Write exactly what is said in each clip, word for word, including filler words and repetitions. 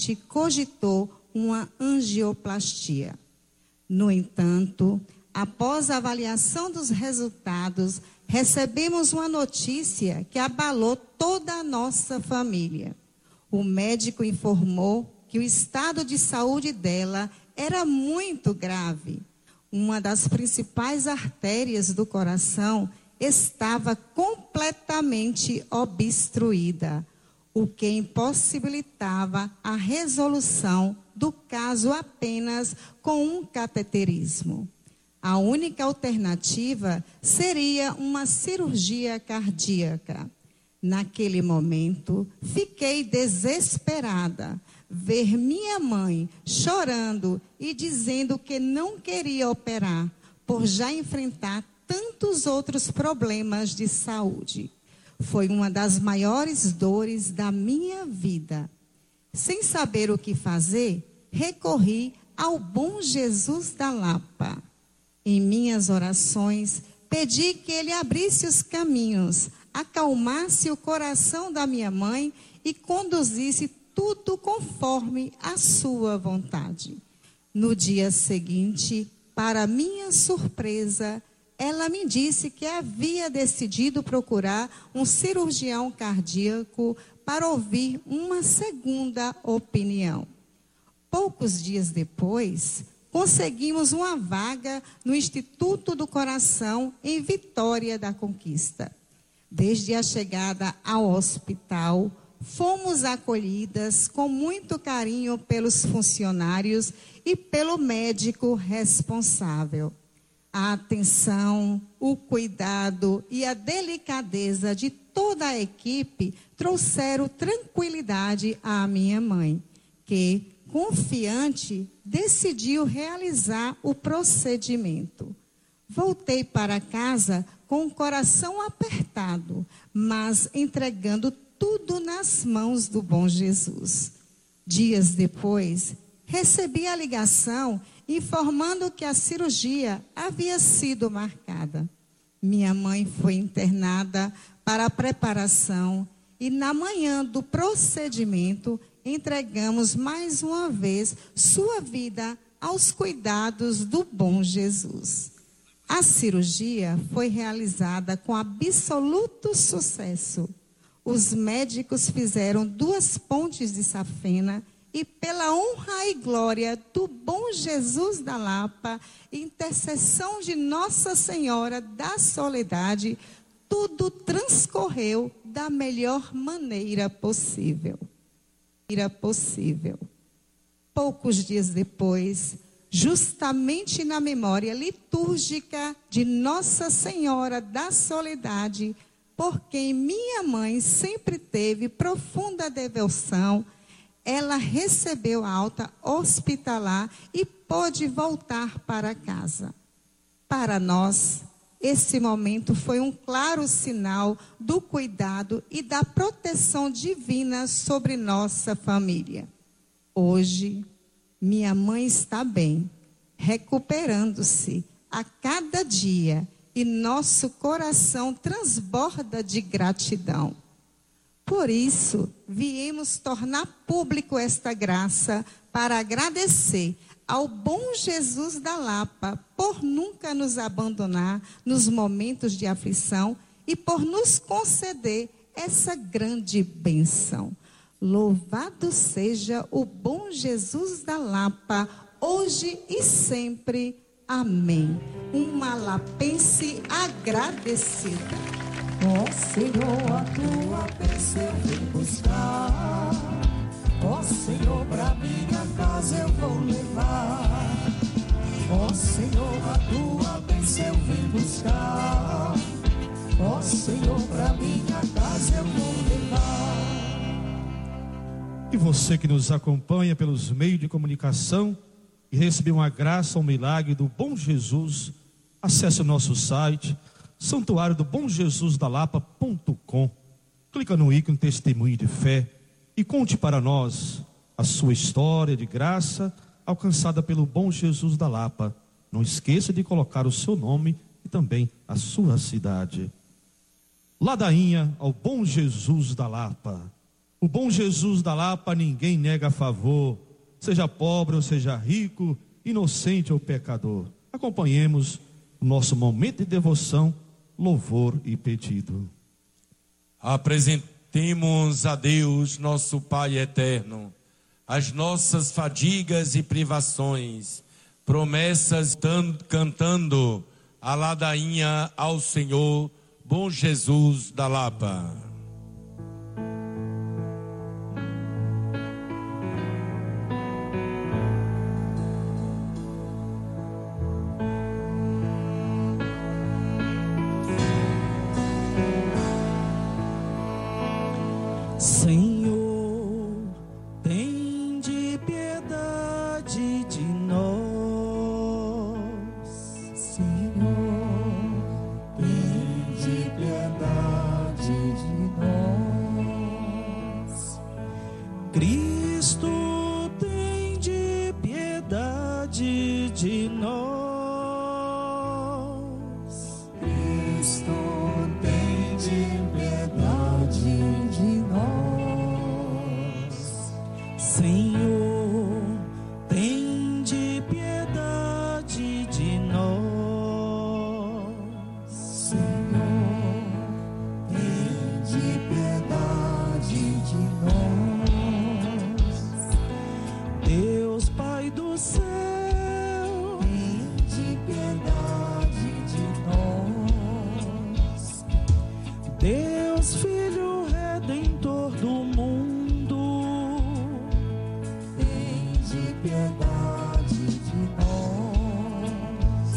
cogitou uma angioplastia. No entanto, após a avaliação dos resultados, recebemos uma notícia que abalou toda a nossa família. O médico informou que o estado de saúde dela era muito grave. Uma das principais artérias do coração estava completamente obstruída, o que impossibilitava a resolução do caso apenas com um cateterismo. A única alternativa seria uma cirurgia cardíaca. Naquele momento, fiquei desesperada. Ver minha mãe chorando e dizendo que não queria operar, por já enfrentar tantos outros problemas de saúde. Foi uma das maiores dores da minha vida. Sem saber o que fazer, recorri ao bom Jesus da Lapa. Em minhas orações, pedi que ele abrisse os caminhos, acalmasse o coração da minha mãe e conduzisse tudo conforme a sua vontade. No dia seguinte, para minha surpresa, ela me disse que havia decidido procurar um cirurgião cardíaco para ouvir uma segunda opinião. Poucos dias depois, conseguimos uma vaga no Instituto do Coração em Vitória da Conquista. Desde a chegada ao hospital, fomos acolhidas com muito carinho pelos funcionários e pelo médico responsável. A atenção, o cuidado e a delicadeza de toda a equipe trouxeram tranquilidade à minha mãe, que, confiante, decidiu realizar o procedimento. Voltei para casa com o coração apertado, mas entregando tudo nas mãos do bom Jesus. Dias depois, recebi a ligação informando que a cirurgia havia sido marcada. Minha mãe foi internada para a preparação e na manhã do procedimento entregamos mais uma vez sua vida aos cuidados do bom Jesus. A cirurgia foi realizada com absoluto sucesso. Os médicos fizeram duas pontes de safena e pela honra e glória do bom Jesus da Lapa, intercessão de Nossa Senhora da Soledade, tudo transcorreu da melhor maneira possível. possível. Poucos dias depois, justamente na memória litúrgica de Nossa Senhora da Soledade, por quem minha mãe sempre teve profunda devoção, ela recebeu alta hospitalar e pôde voltar para casa. Para nós, esse momento foi um claro sinal do cuidado e da proteção divina sobre nossa família. Hoje, minha mãe está bem, recuperando-se a cada dia e nosso coração transborda de gratidão. Por isso, viemos tornar público esta graça para agradecer ao bom Jesus da Lapa por nunca nos abandonar nos momentos de aflição e por nos conceder essa grande bênção. Louvado seja o bom Jesus da Lapa, hoje e sempre. Amém. Uma lapense agradecida. Ó oh, Senhor, a tua bênção eu vim buscar. Ó oh, Senhor, pra minha casa eu vou levar. Ó oh, Senhor, a tua bênção eu vim buscar. Ó oh, Senhor, pra minha casa eu vou levar. E você que nos acompanha pelos meios de comunicação e recebeu uma graça, um milagre do bom Jesus, acesse o nosso site santuário do bom jesus da lapa ponto com. Clica no ícone Testemunho de Fé e conte para nós a sua história de graça alcançada pelo bom Jesus da Lapa. Não esqueça de colocar o seu nome e também a sua cidade. Ladainha ao bom Jesus da Lapa. O bom Jesus da Lapa ninguém nega favor, seja pobre ou seja rico, inocente ou pecador. Acompanhemos o nosso momento de devoção, louvor e pedido. Apresentemos a Deus, nosso Pai eterno, as nossas fadigas e privações, promessas cantando a ladainha ao Senhor, bom Jesus da Lapa. Senhor, tende piedade de nós. Senhor, tende piedade de nós. Cristo, tende piedade de nós. Cristo, tende piedade de nós. Senhor, tende piedade de nós. Senhor, tende piedade de nós. Deus Pai do céu, tende piedade de nós. Deus Filho Redentor do mundo, tende piedade de nós.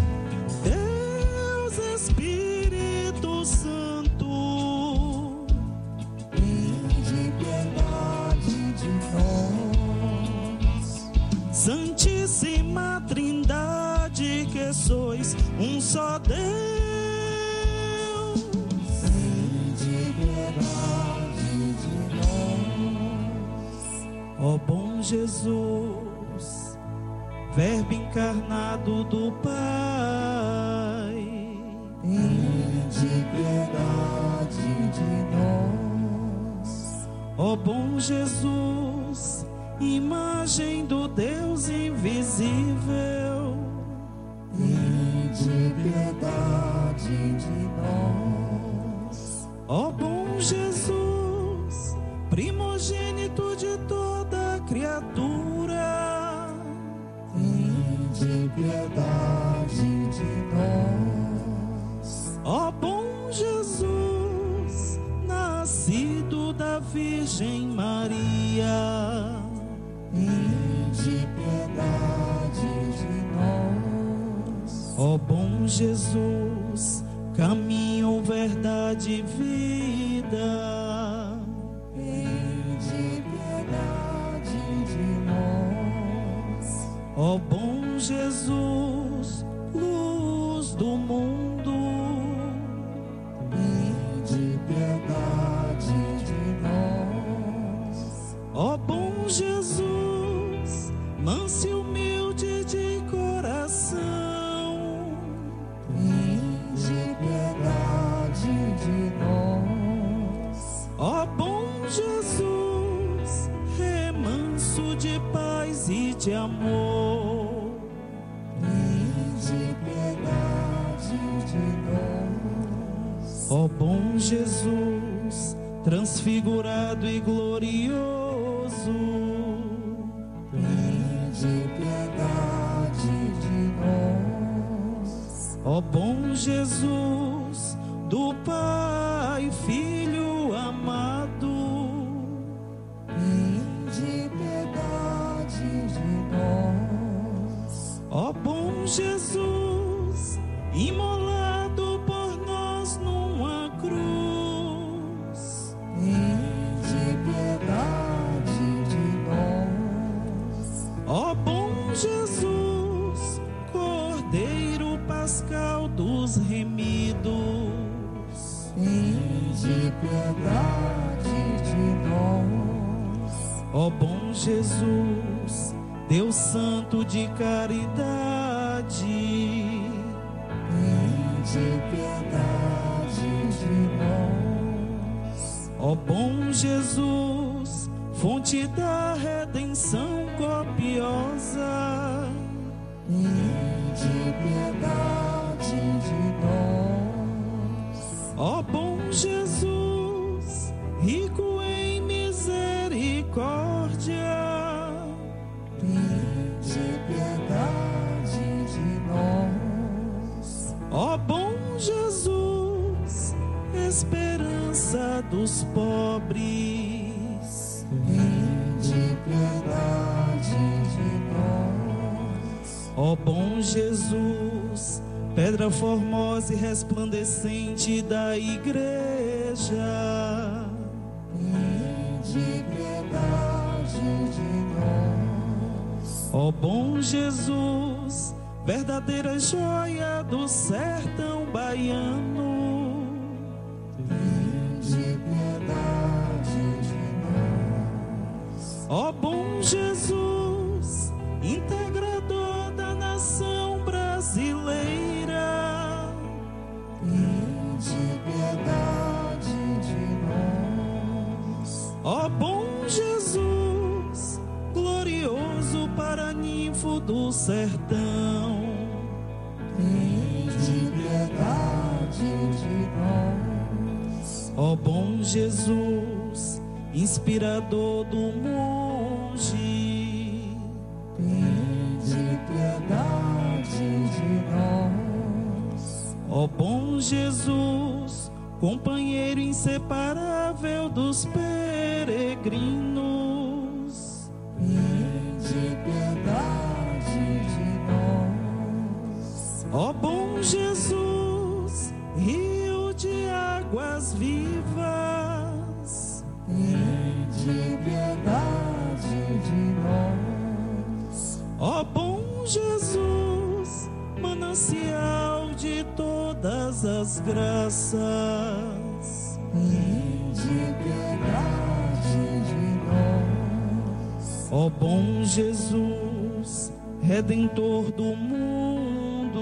Deus Espírito Santo, tende piedade de nós. Santíssima Trindade, que sois um só Deus, tende piedade de nós. Ó bom Jesus, Verbo encarnado do Pai, tende piedade de nós. Ó bom Jesus, imagem do Deus invisível, tende piedade de nós. Ó bom Jesus, primogênito de toda criatura, tende piedade de nós. Ó bom Jesus, nascido da Virgem Maria, tende piedade de nós. Ó bom Jesus, caminho, verdade e vida, tende piedade de nós. Ó bom Jesus, luz do mundo, tende piedade de nós. Ó bom Jesus, manso e humilde de coração, tende piedade de nós. Ó bom Jesus, remanso de paz e de amor, tende piedade de nós. Ó bom Jesus, transfigurado e glorioso, tende piedade de nós. Ó bom Jesus, do Pai, Filho amado, tende piedade de nós. Ó bom Jesus, imolado por nós numa cruz, tende piedade de nós. Ó bom Jesus, Cordeiro Pascal dos remidos, tende piedade de nós. Ó bom Jesus, Deus Santo de caridade, tende piedade de nós. Ó bom Jesus, fonte da redenção copiosa, tende piedade de nós. ó bom Jesus, rico em misericórdia, tende piedade de nós. ó bom Jesus, esperança dos pobres, tende piedade de nós. ó bom Jesus, pedra formosa e resplandecente da igreja, tende piedade de nós. ó bom Jesus, verdadeira joia do sertão baiano, tende piedade de nós. ó bom Jesus, integrador da nação brasileira, tende piedade de nós. ó bom Jesus, glorioso paraninfo do sertão, Tende piedade de nós. ó bom Jesus, inspirador do monge, Tende piedade de nós. ó bom Jesus, companheiro inseparável dos peregrinos, Tende piedade de nós. ó bom Jesus, rio de águas vivas, Tende piedade de nós. ó bom Jesus, manancial de todas as graças, Tende piedade de nós. ó bom Jesus, redentor do mundo,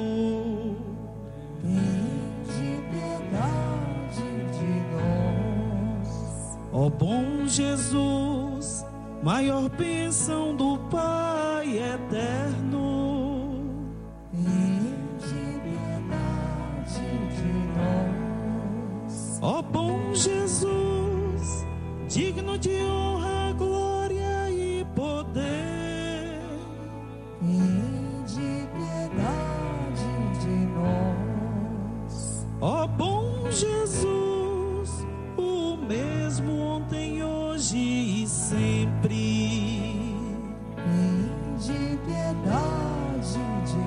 Tende piedade de nós. ó bom Jesus, maior bênção do Pai eterno, Tende piedade de nós. ó bom Jesus, digno de honra, glória e poder, Tende piedade de nós. ó bom Jesus, o mesmo ontem, hoje e sempre, Tende piedade de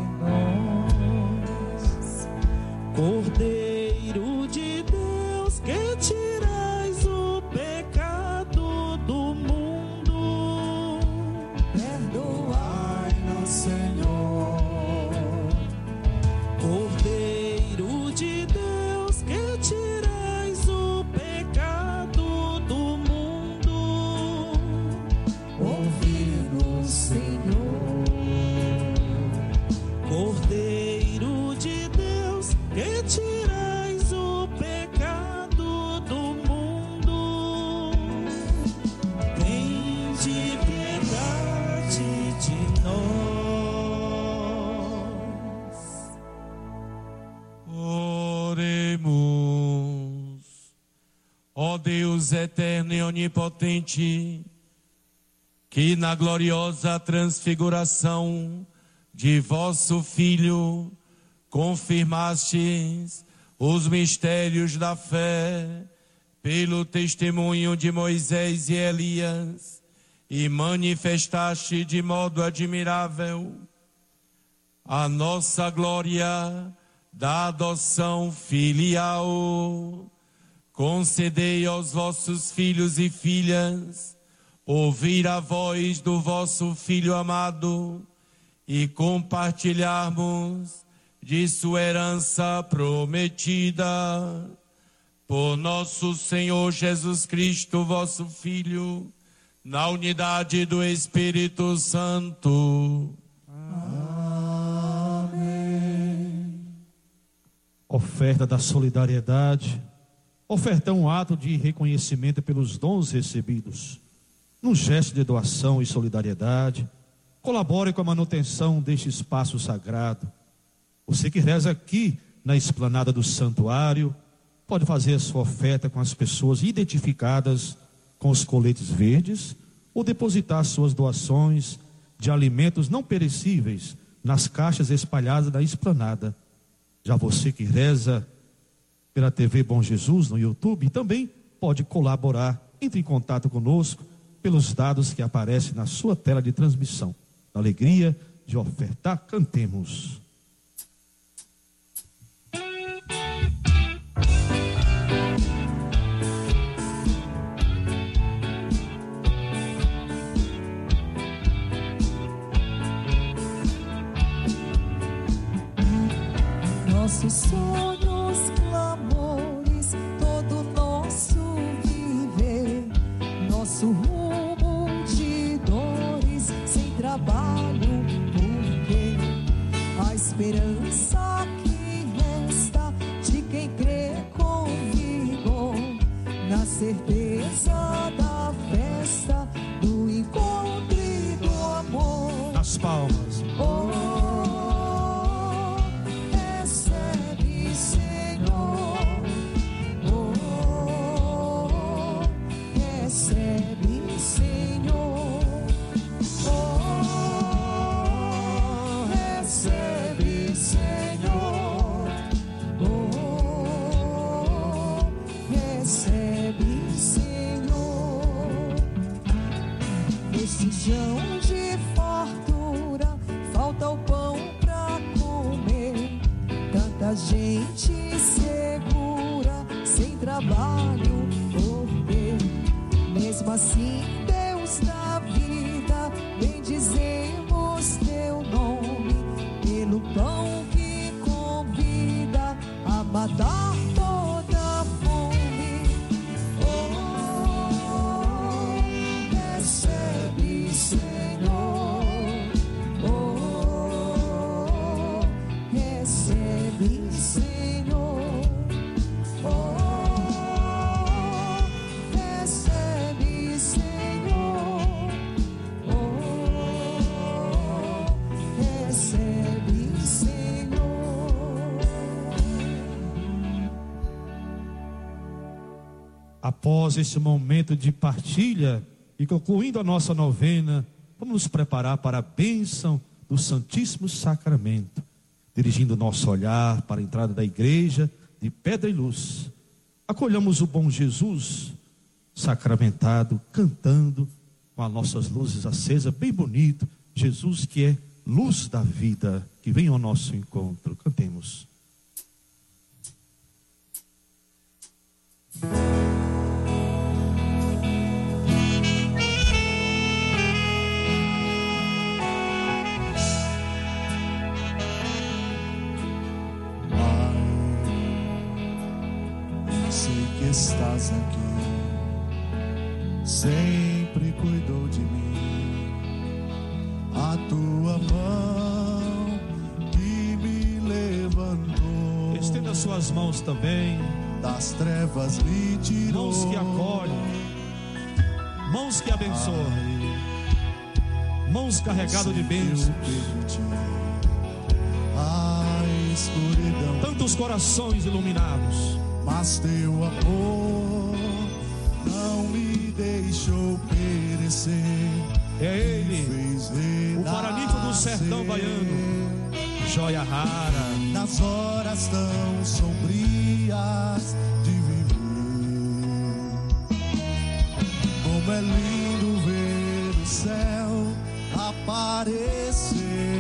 nós. Cordeiro de Deus, que tirais o pecado do mundo, Perdoai-nos, Senhor. Cordeiro de Deus, que tirais o pecado do mundo, Ouvi-nos, Senhor. Cordeiro de Deus, que tirais o pecado do mundo, tende piedade de nós. Oremos. Ó Deus eterno e onipotente, que na gloriosa transfiguração de vosso Filho confirmastes os mistérios da fé pelo testemunho de Moisés e Elias e manifestaste de modo admirável a nossa glória da adoção filial. Concedei aos vossos filhos e filhas ouvir a voz do vosso Filho amado e compartilharmos de sua herança prometida. Por nosso Senhor Jesus Cristo, vosso Filho, na unidade do Espírito Santo. Oferta da solidariedade Ofertar um ato de reconhecimento pelos dons recebidos, num gesto de doação e solidariedade. Colabore com a manutenção deste espaço sagrado. Você que reza aqui na esplanada do santuário, pode fazer a sua oferta com as pessoas identificadas com os coletes verdes, ou depositar suas doações de alimentos não perecíveis nas caixas espalhadas na esplanada. Já você que reza pela T V Bom Jesus no YouTube, também pode colaborar. Entre em contato conosco pelos dados que aparecem na sua tela de transmissão. Na alegria de ofertar, cantemos. Nossos sonhos, clamores, todo nosso viver, nosso rumo de dores, sem trabalho, porque a esperança que resta de quem crê com vigor, na certeza da festa, do encontro e do amor. Nas palmas. Oh, de fartura, falta o pão pra comer. Tanta gente segura, sem trabalho por ter. Mesmo assim, Deus da vida, bendizemos teu nome, pelo pão que convida a matar toda a fome. Oh, recebe, Senhor, oh, recebe, Senhor, oh, recebe, Senhor, oh, recebe, Senhor. Após esse momento de partilha e concluindo a nossa novena, vamos nos preparar para a bênção do Santíssimo Sacramento, dirigindo o nosso olhar para a entrada da igreja de Pedra e Luz. Acolhamos o bom Jesus sacramentado, cantando com as nossas luzes acesas, bem bonito. Jesus que é luz da vida, que vem ao nosso encontro. Cantemos. Estás aqui, sempre cuidou de mim. A tua mão que me levantou, estenda suas mãos também, das trevas me tirou. Mãos que acolhem, mãos que abençoam, mãos carregadas de bênçãos. A escuridão, tantos corações iluminados, mas teu amor não me deixou perecer. É Ele, o paraninfo do sertão baiano, joia rara, nas horas tão sombrias de viver. Como é lindo ver o céu aparecer.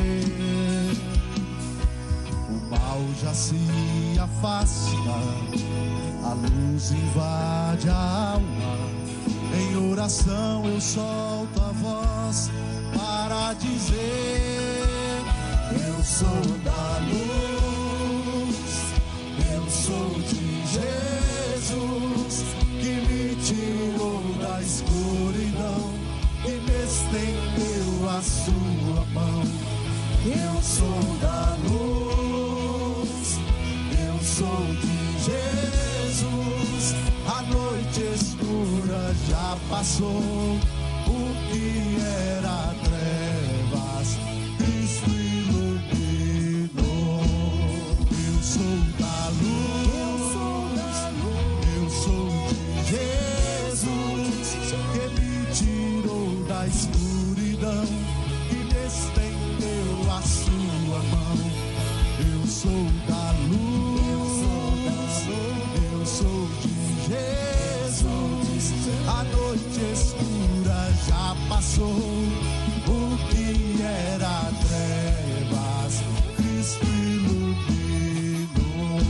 O mal já se afasta, a luz invade a alma. Em oração eu solto a voz para dizer: eu sou da luz, eu sou de Jesus, que me tirou da escuridão, que me estendeu a sua mão. Eu sou da luz, eu sou de Jesus, a noite escura já passou. O que era trevas, Cristo iluminou. Eu sou da luz, eu sou de Jesus, que me tirou da escuridão, que estendeu a sua mão. Eu sou da luz, eu sou de Jesus, a noite escura já passou. O que era trevas, Cristo iluminou.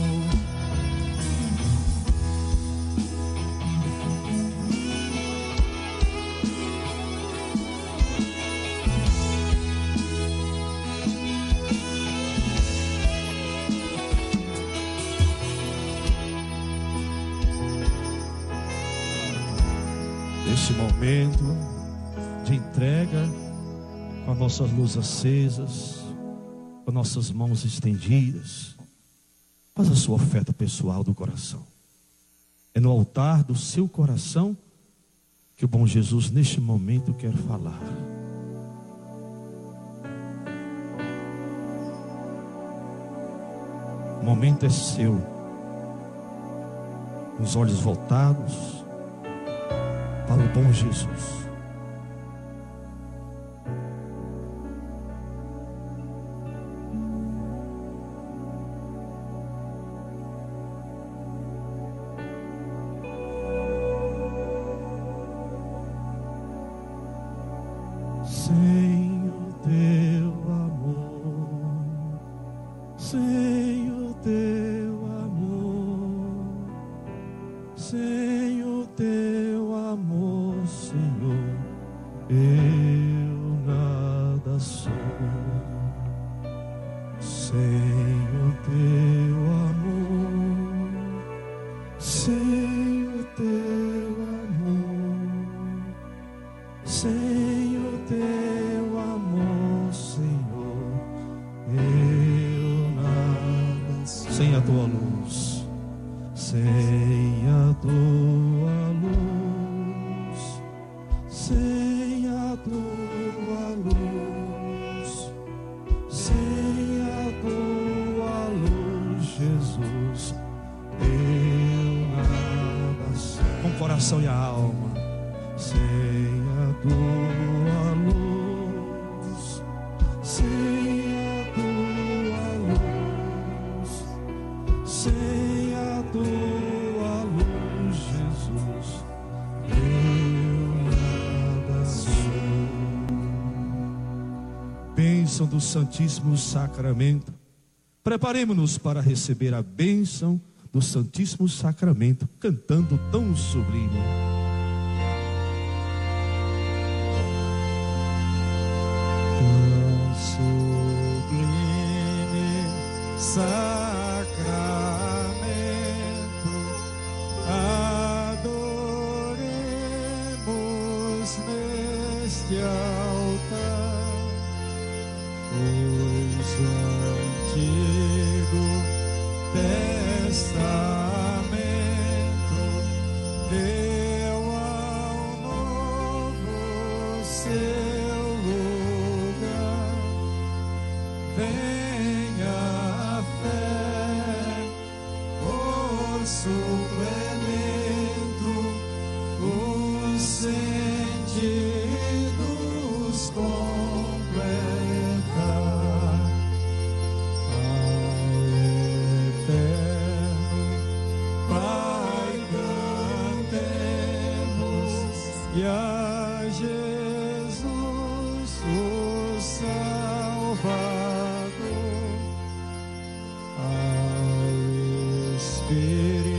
Neste momento de entrega, com as nossas luzes acesas, com nossas mãos estendidas, faz a sua oferta pessoal do coração. É no altar do seu coração que o bom Jesus neste momento quer falar. O momento é seu, com os olhos voltados para o bom Jesus. Sem o teu amor, sem o teu amor, sem o teu amor, Senhor, eu nada sou. Sem o teu amor, sem o teu amor, sem o teu amor, Senhor, eu nada sou. Sem a tua luz, sem a tua luz, sem a tua luz, sem a tua luz, Jesus, eu nada sou. Com o coração e a alma, sem a tua luz, sem a tua luz, sem a tua luz, Jesus, eu nada sou. Bênção do Santíssimo Sacramento. Preparemo-nos para receber a bênção do Santíssimo Sacramento, cantando tão sublime. Tão sublime sacramento, adoremos neste altar, pois o Antigo Testamento deu ao Novo seu lugar. Venha a fé, por suplemento, os sentidos completar. Ao eterno Pai cantemos, e a Jesus o Salvador, ao Espírito